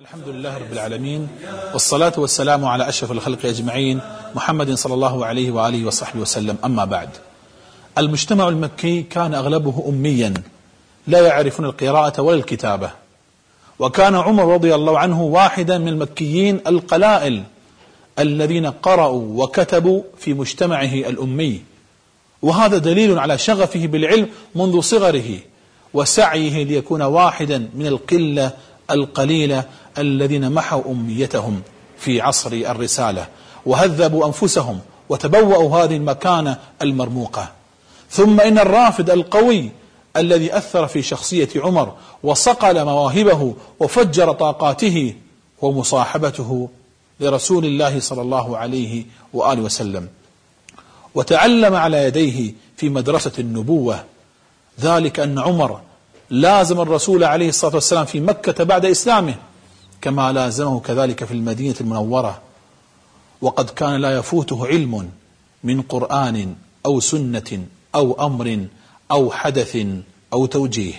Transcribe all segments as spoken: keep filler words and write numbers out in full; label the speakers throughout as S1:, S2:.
S1: الحمد لله رب العالمين، والصلاة والسلام على أشرف الخلق أجمعين محمد صلى الله عليه وآله وصحبه وسلم. أما بعد، المجتمع المكي كان أغلبه أميا لا يعرفون القراءة ولا الكتابة، وكان عمر رضي الله عنه واحدا من المكيين القلائل الذين قرأوا وكتبوا في مجتمعه الأمي، وهذا دليل على شغفه بالعلم منذ صغره وسعيه ليكون واحدا من القلة القليلة الذين محوا أميتهم في عصر الرسالة وهذبوا أنفسهم وتبوأوا هذه المكانة المرموقة. ثم إن الرافد القوي الذي أثر في شخصية عمر وصقل مواهبه وفجر طاقاته هو مصاحبته لرسول الله صلى الله عليه وآله وسلم، وتعلم على يديه في مدرسة النبوة، ذلك أن عمر لازم الرسول عليه الصلاة والسلام في مكة بعد إسلامه كما لازمه كذلك في المدينة المنورة، وقد كان لا يفوته علم من قرآن أو سنة أو أمر أو حدث أو توجيه.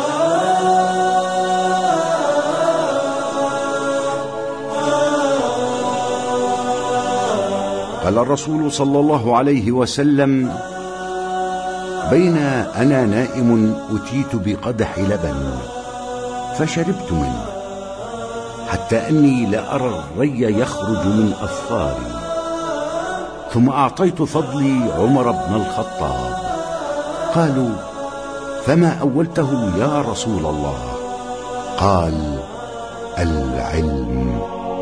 S2: قال الرسول صلى الله عليه وسلم: بين أنا نائم أتيت بقدح لبن فشربت منه حتى أني لأرى الري يخرج من أظفاري، ثم أعطيت فضلي عمر بن الخطاب. قالوا: فما أولته يا رسول الله؟ قال: العلم.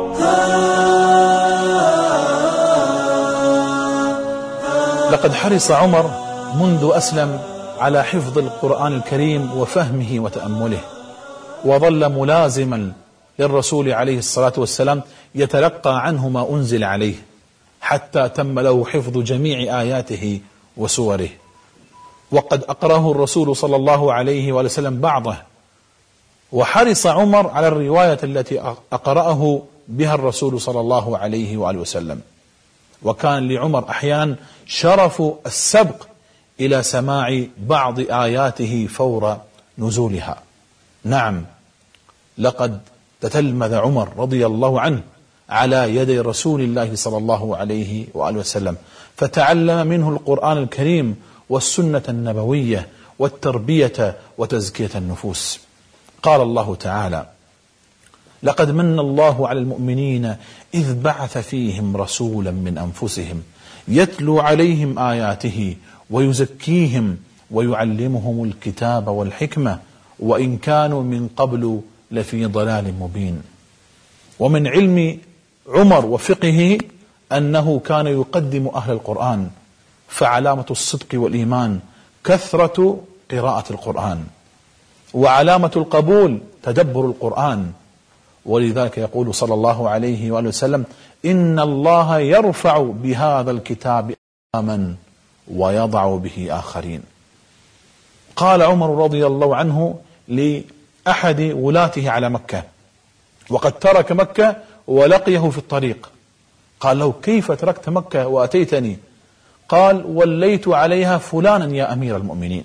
S1: لقد حرص عمر منذ أسلم على حفظ القرآن الكريم وفهمه وتأمله، وظل ملازما للرسول عليه الصلاة والسلام يتلقى عنه ما أنزل عليه حتى تم له حفظ جميع آياته وسوره. وقد أقرأه الرسول صلى الله عليه وسلم بعضه، وحرص عمر على الرواية التي أقرأه بها الرسول صلى الله عليه وآله وسلم، وكان لعمر أحيانا شرف السبق إلى سماع بعض آياته فور نزولها. نعم، لقد تتلمذ عمر رضي الله عنه على يدي رسول الله صلى الله عليه وآله وسلم، فتعلم منه القرآن الكريم والسنة النبوية والتربية وتزكية النفوس. قال الله تعالى: لقد من الله على المؤمنين إذ بعث فيهم رسولا من أنفسهم يتلو عليهم آياته ويزكيهم ويعلمهم الكتاب والحكمة وإن كانوا من قبل لفي ضلال مبين. ومن علم عمر وفقهه أنه كان يقدم أهل القرآن، فعلامة الصدق والإيمان كثرة قراءة القرآن، وعلامة القبول تدبر القرآن، ولذلك يقول صلى الله عليه وآله وسلم: إن الله يرفع بهذا الكتاب أقواما ويضع به آخرين. قال عمر رضي الله عنه لأحد ولاته على مكة وقد ترك مكة ولقيه في الطريق، قال له: كيف تركت مكة وأتيتني؟ قال: وليت عليها فلانا يا أمير المؤمنين.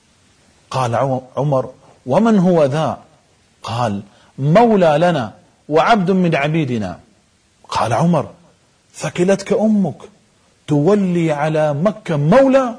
S1: قال عمر: ومن هو ذا؟ قال: مولى لنا وعبد من عبيدنا. قال عمر: ثكلتك أمك تولي على مكة مولى؟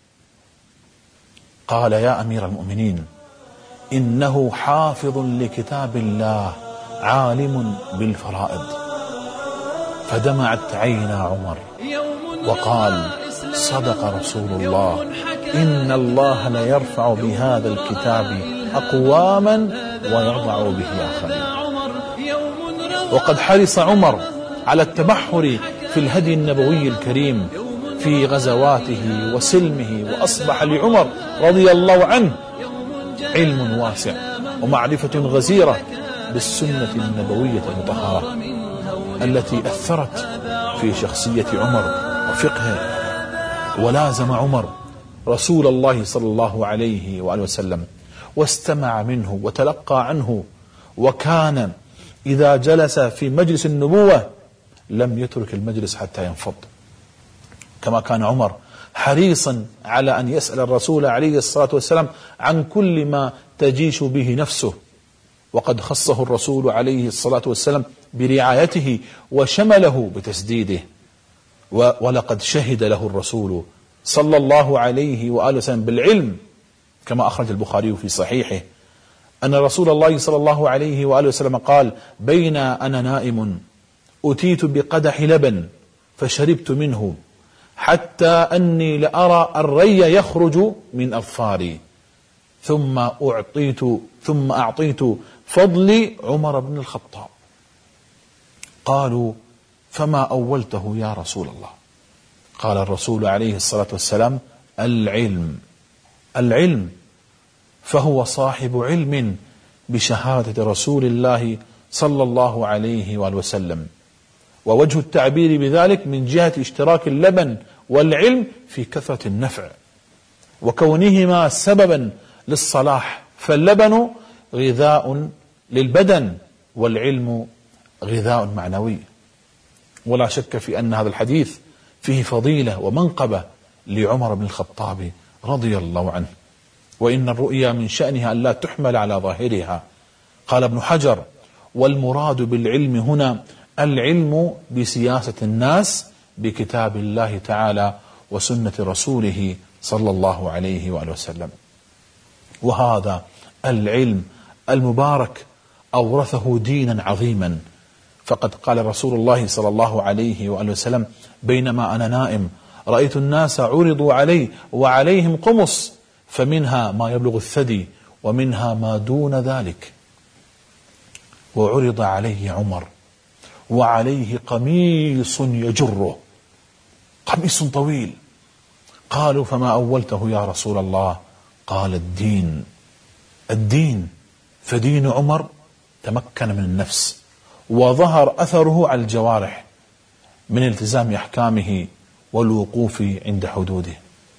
S1: قال: يا أمير المؤمنين، إنه حافظ لكتاب الله عالم بالفرائض. فدمعت عينا عمر وقال: صدق رسول الله، إن الله ليرفع بهذا الكتاب أقواما ويضع به آخرين. وقد حرص عمر على التبحر في الهدي النبوي الكريم في غزواته وسلمه، وأصبح لعمر رضي الله عنه علم واسع ومعرفة غزيرة بالسنة النبوية المطهرة التي أثرت في شخصية عمر وفقهه. ولازم عمر رسول الله صلى الله عليه وآله وسلم واستمع منه وتلقى عنه، وكان إذا جلس في مجلس النبوة لم يترك المجلس حتى ينفض، كما كان عمر حريصا على أن يسأل الرسول عليه الصلاة والسلام عن كل ما تجيش به نفسه وقد خصه الرسول عليه الصلاة والسلام برعايته وشمله بتسديده. ولقد شهد له الرسول صلى الله عليه وآله وسلم بالعلم كما أخرج البخاري في صحيحه أن رسول الله صلى الله عليه وآله وسلم قال: بين أنا نائم أتيت بقدح لبن فشربت منه حتى أني لأرى الري يخرج من أظفاري ثم أعطيت ثم أعطيت فضلي عمر بن الخطاب. قالوا: فما أولته يا رسول الله؟ قال الرسول عليه الصلاة والسلام: العلم العلم فهو صاحب علم بشهادة رسول الله صلى الله عليه وآله وسلم. ووجه التعبير بذلك من جهة اشتراك اللبن والعلم في كثرة النفع وكونهما سببا للصلاح، فاللبن غذاء للبدن والعلم غذاء معنوي. ولا شك في أن هذا الحديث فيه فضيلة ومنقبة لعمر بن الخطاب رضي الله عنه، وإن الرؤيا من شأنها أن لا تحمل على ظاهرها. قال ابن حجر: والمراد بالعلم هنا العلم بسياسة الناس بكتاب الله تعالى وسنة رسوله صلى الله عليه وآله وسلم. وهذا العلم المبارك أورثه دينا عظيما، فقد قال رسول الله صلى الله عليه وآله وسلم: بينما أنا نائم رأيت الناس عرضوا علي وعليهم قمص، فمنها ما يبلغ الثدي ومنها ما دون ذلك، وعرض عليه عمر وعليه قميص يجره، قميص طويل. قالوا: فما أولته يا رسول الله؟ قال: الدين الدين فدين عمر تمكن من النفس وظهر أثره على الجوارح من التزام أحكامه والوقوف عند حدوده.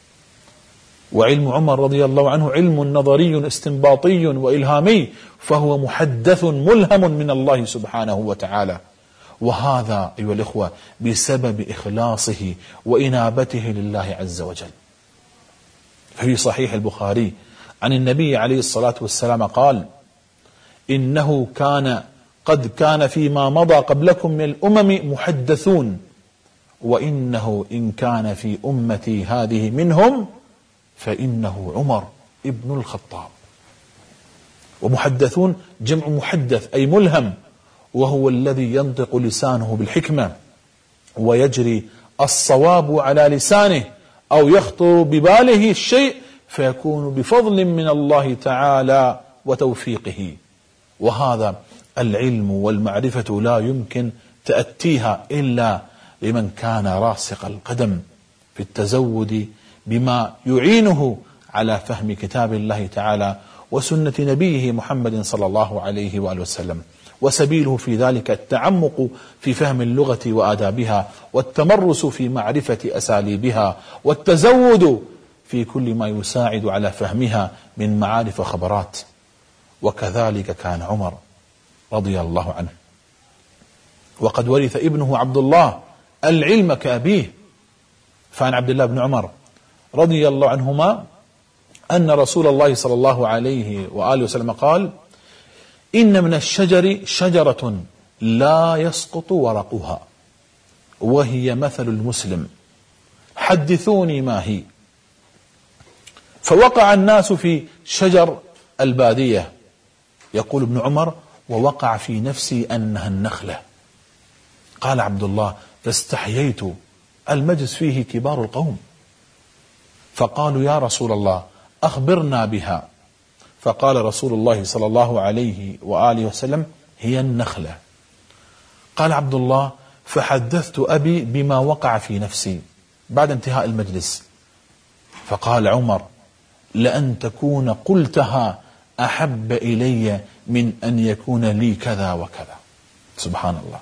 S1: وعلم عمر رضي الله عنه علم نظري استنباطي وإلهامي، فهو محدث ملهم من الله سبحانه وتعالى، وهذا أيها الإخوة بسبب إخلاصه وإنابته لله عز وجل. في صحيح البخاري عن النبي عليه الصلاة والسلام قال: إنه كان قد كان فيما مضى قبلكم من الأمم محدثون، وإنه إن كان في أمتي هذه منهم فإنه عمر ابن الخطاب. ومحدثون جمع محدث أي ملهم، وهو الذي ينطق لسانه بالحكمة ويجري الصواب على لسانه أو يخطر بباله الشيء فيكون بفضل من الله تعالى وتوفيقه. وهذا العلم والمعرفة لا يمكن تأتيها إلا لمن كان راسخ القدم في التزود بما يعينه على فهم كتاب الله تعالى وسنة نبيه محمد صلى الله عليه وآله وسلم. وسبيله في ذلك التعمق في فهم اللغة وآدابها، والتمرس في معرفة أساليبها، والتزود في كل ما يساعد على فهمها من معارف وخبرات. وكذلك كان عمر رضي الله عنه، وقد ورث ابنه عبد الله العلم كأبيه. فعن عبد الله بن عمر رضي الله عنهما أن رسول الله صلى الله عليه وآله وسلم قال: إن من الشجر شجرة لا يسقط ورقها وهي مثل المسلم، حدثوني ما هي. فوقع الناس في شجر البادية. يقول ابن عمر: ووقع في نفسي أنها النخلة. قال عبد الله: فاستحييت، المجلس فيه كبار القوم، فقالوا: يا رسول الله أخبرنا بها. فقال رسول الله صلى الله عليه وآله وسلم: هي النخلة. قال عبد الله: فحدثت أبي بما وقع في نفسي بعد انتهاء المجلس. فقال عمر: لأن تكون قلتها أحب إلي من أن يكون لي كذا وكذا. سبحان الله.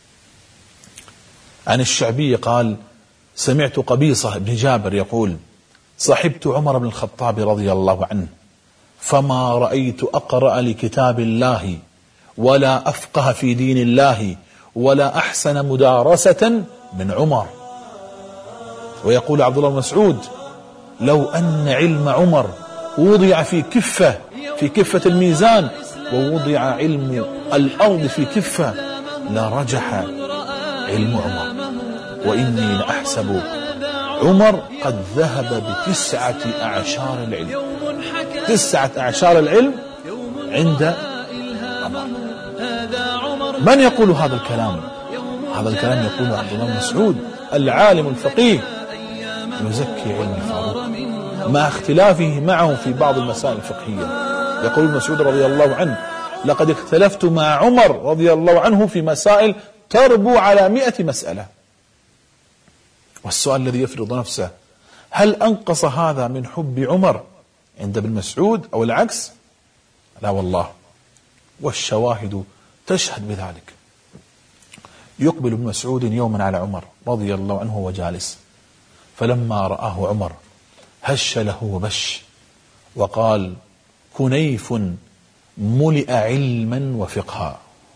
S1: عن الشعبي قال: سمعت قبيصة بن جابر يقول: صحبت عمر بن الخطاب رضي الله عنه، فما رأيت أقرأ لكتاب الله ولا أفقه في دين الله ولا أحسن مدارسة من عمر. ويقول عبد الله بن مسعود: لو أن علم عمر وضع في كفة في كفة الميزان ووضع علم الأرض في كفة لرجح علم عمر. وإني لأحسب عمر قد ذهب بتسعة أعشار العلم. تسعة أعشار العلم عند عمر. من يقول هذا الكلام؟ هذا الكلام يقول عبد الله بن مسعود العالم الفقيه، يزكي علم الفاروق مع اختلافه معه في بعض المسائل الفقهية. يقول ابن مسعود رضي الله عنه: لقد اختلفت مع عمر رضي الله عنه في مسائل تربو على مئة مسألة. والسؤال الذي يفرض نفسه: هل أنقص هذا من حب عمر عند ابن مسعود أو العكس؟ لا والله، والشواهد تشهد بذلك. يقبل ابن مسعود يوما على عمر رضي الله عنه وجالس، فلما رآه عمر هش له وبش وقال: كنيف ملئ علما وفقها.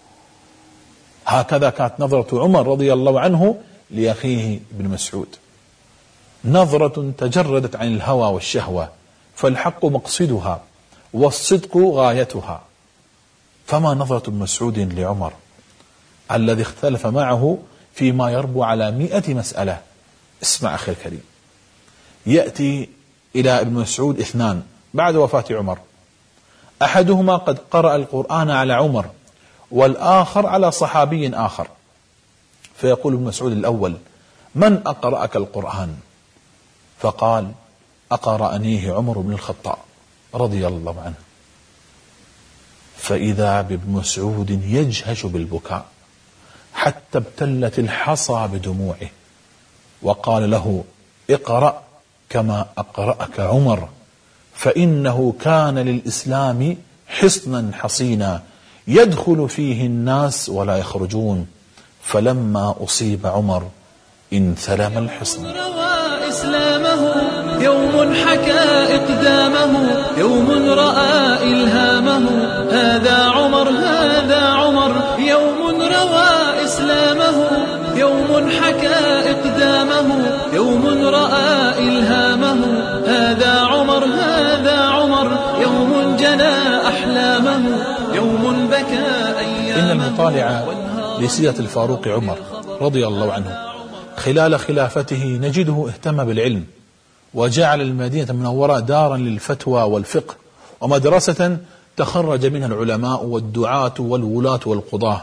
S1: هكذا كانت نظرة عمر رضي الله عنه لأخيه ابن مسعود، نظرة تجردت عن الهوى والشهوة، فالحق مقصدها والصدق غايتها. فما نظرة ابن مسعود لعمر الذي اختلف معه فيما يربو على مئة مسألة؟ اسمع أخي الكريم، يأتي إلى ابن مسعود اثنان بعد وفاة عمر، أحدهما قد قرأ القرآن على عمر والآخر على صحابي آخر، فيقول ابن مسعود الأول: من أقرأك القرآن؟ فقال: أقرأنيه عمر بن الخطاب رضي الله عنه. فإذا بابن مسعود يجهش بالبكاء حتى ابتلت الحصى بدموعه، وقال له: اقرأ كما أقرأك عمر، فإنه كان للإسلام حصنا حصينا يدخل فيه الناس ولا يخرجون، فلما أصيب عمر انثلم الحصن.
S3: روى إسلامه يوم حكى إقدامه، يوم رأى إلهامه، هذا عمر هذا عمر. يوم روى إسلامه يوم حكى إقدامه، يوم رأى إلهامه، هذا عمر هذا عمر. يوم جنى أحلامه، يوم بكى أيامه.
S1: إن المطالع لسيرة الفاروق عمر رضي الله عنه خلال خلافته نجده اهتم بالعلم، وجعل المدينة المنورة دارا للفتوى والفقه ومدرسة تخرج منها العلماء والدعاة والولاة والقضاة.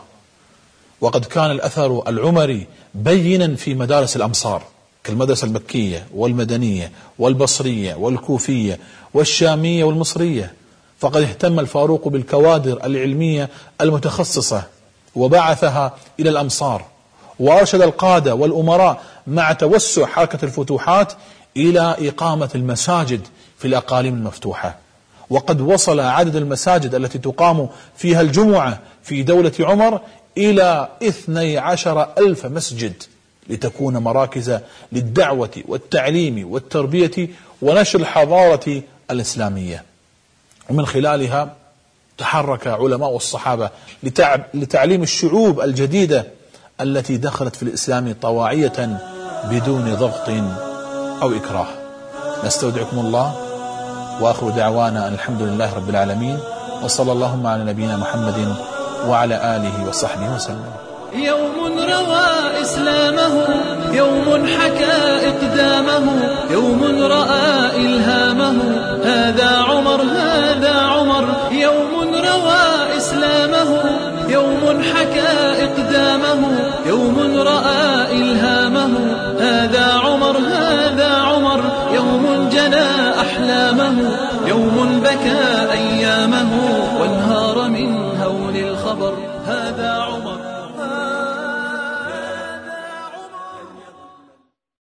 S1: وقد كان الأثر العمري بينا في مدارس الأمصار كالمدرسة المكية والمدنية والبصرية والكوفية والشامية والمصرية، فقد اهتم الفاروق بالكوادر العلمية المتخصصة وبعثها إلى الأمصار، وأرشد القادة والأمراء مع توسع حركة الفتوحات إلى إقامة المساجد في الأقاليم المفتوحة. وقد وصل عدد المساجد التي تقام فيها الجمعة في دولة عمر إلى اثني عشر ألف مسجد، لتكون مراكز للدعوة والتعليم والتربية ونشر الحضارة الإسلامية. ومن خلالها تحرك علماء الصحابة لتعليم الشعوب الجديدة التي دخلت في الإسلام طواعية بدون ضغط أو إكراه. نستودعكم الله، وآخر دعوانا أن الحمد لله رب العالمين، وصلى اللهم على نبينا محمد وعلى آله وصحبه وسلم.
S3: يوم روى إسلامه يوم حكى إقدامه، يوم رأى إلهامه، هذا عمر هذا عمر. يوم روى إسلامه يوم حكى إقدامه، يوم رأى إلهامه، هذا عمر هذا عمر. يوم جنى أحلامه، يوم بكى أيامه،